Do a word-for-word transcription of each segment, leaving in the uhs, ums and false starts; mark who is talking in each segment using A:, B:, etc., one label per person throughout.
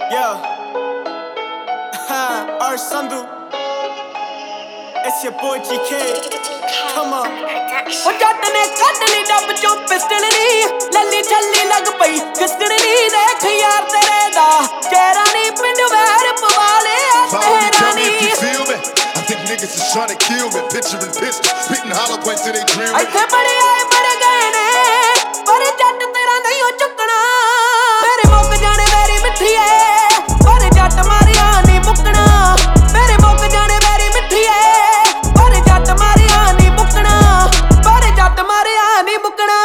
A: Yo, R Sandhu, it's your boy G K. Come on.
B: ਉਹ ਜੱਟ ਨੇ ਕੱਢ ਲਈ ਡੱਬ ਚੋਂ ਪਿਸਟਲ ਨੀ ਲੱਲੀ ਛੱਲੀ ਲੱਗ ਪਈ ਕਿਸਕਣ ਨੀ ਦੇਖ ਯਾਰ ਤੇਰੇ ਦਾ ਚਿਹਰਾ ਨੀ ਪਿੰਡ ਵੈਰ ਪਵਾ ਲਿਆ ਤੇਰਾ ਨੀ
C: I think niggas is trying to kill me, picturing pistol, spitting hollow points till they dream me.
B: ਇੱਥੇ ਬੜੇ ਆਏ ਬੜੇ ਗਏ ਨੇ ਪਰ ਜੱਟ ਤੇਰਾ ਨਹੀਂ ਉਹ ਚੁੱਕਣਾ ਮੇਰੇ ਮੁੱਕ ਜਾਣੇ ਵੈਰੀ ਮਿੱਠੀਏ ਪਰ ਜੱਟ ਮਾਰਿਆ ਨਹੀਂ ਮੁੱਕਣਾ ਮੇਰੇ ਮੁੱਕ ਜਾਣੇ ਵੈਰੀ ਮਿੱਠੀਏ ਪਰ ਜੱਟ ਮਾਰਿਆ ਨਹੀਂ ਮੁੱਕਣਾ ਪਰ ਜੱਟ ਮਾਰਿਆ ਨਹੀਂ ਮੁੱਕਣਾ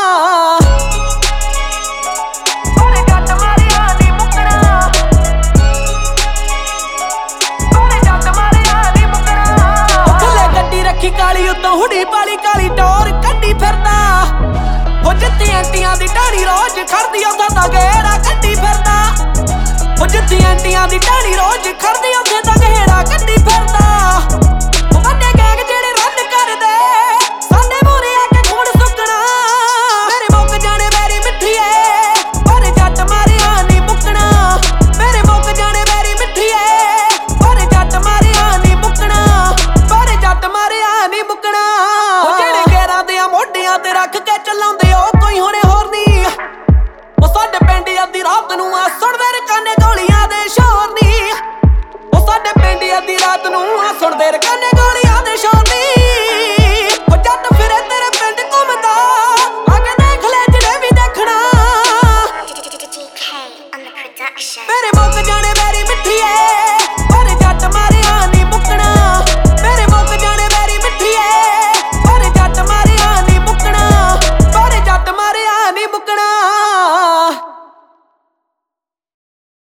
B: ਪਰ ਜੱਟ ਮਾਰਿਆ ਨਹੀਂ ਮੁੱਕਣਾ ਪਰ ਜੱਟ ਮਾਰਿਆ ਨਹੀਂ ਮੁੱਕਣਾ ਥੱਲੇ ਗੱਡੀ ਰੱਖੀ ਕਾਲੀ ਉੱਤੋਂ ਹੁੜੀ ਪਾਲੀ ਕਾਲੀ ਟੋਰ ਕੱਢੀ ਫਿਰਦਾ ਉਹ ਜਿੱਤੀ ਐਂਟੀਆਂ ਦੀ ਢਾਣੀ ਰੋਜ਼ ਖੜਦੀ ਉੱਥੇ ਤਾਂ ਗੇੜਾ ਕੱਢੀ ਫਿਰਦਾ ਉਹ ਜਿੱਤੀ ਐਂਟੀਆਂ ਦੀ ਢਾਣੀ ਰੋਜ਼ ਖੜਦੀ ਉੱਥੇ ਤਾਂ ਗੇੜਾ ਕੱਢੀ ਫਿਰਦਾ ਉਹ ਵੱਡੇ ਗੈਂਗ ਜਿਹੜੇ ਰਨ ਕਰਦੇ ਸਾਡੇ ਮੂਹਰੇ ਆ ਕੇ ਖੂਨ ਸੁੱਕਣਾ ਮੇਰੇ ਮੁੱਕ ਜਾਣੇ ਵੈਰੀ ਮਿੱਠੀਏ ਪਰ ਜੱਟ ਮਾਰਿਆ ਨਹੀਂ ਮੁੱਕਣਾ ਮੇਰੇ ਮੁੱਕ ਜਾਣੇ ਵੈਰੀ ਮਿੱਠੀਏ ਪਰ ਜੱਟ ਮਾਰਿਆ ਨਹੀਂ ਮੁੱਕਣਾ ਪਰ ਜੱਟ ਮਾਰਿਆ ਨਹੀਂ ਮੁੱਕਣਾ ਉਹ ਜਿਹੜੇ ਗੈਰਾਂ ਦੇ ਮੋਢਿਆਂ ਤੇ ਰੱਖ ਕੇ ਚਲਾਉਂਦੇ ਉਹ ਕੋਈ ਹੁਣੇ ਹੋਰ ਨਹੀਂ ਉਹ ਸਾਡੇ ਪਿੰਡ ਅੱਧੀ ਰਾਤ ਨੂੰ ਆ ਸੁਣਦੇ ਰਕਾਨੇ ਗੋਲੀਆਂ ਦੇ ਸ਼ੋਰ ਨੀ ਉਹ ਸਾਡੇ ਪਿੰਡ ਅੱਧੀ ਰਾਤ ਨੂੰ ਆ ਸੁਣਦੇ ਰਕਾਨੇ ਗੋਲੀਆਂ ਦੇ ਸ਼ੋਰ ਨੀ ਉਹ ਜੱਟ ਫਿਰੇ ਤੇਰੇ ਪਿੰਡ ਘੁੰਮਦਾ ਆ ਕੇ ਦੇਖ ਲੈ ਜਿਹੜੇ ਵੀ ਦੇਖਣਾ
D: D K on the production.
B: ਮੇਰੇ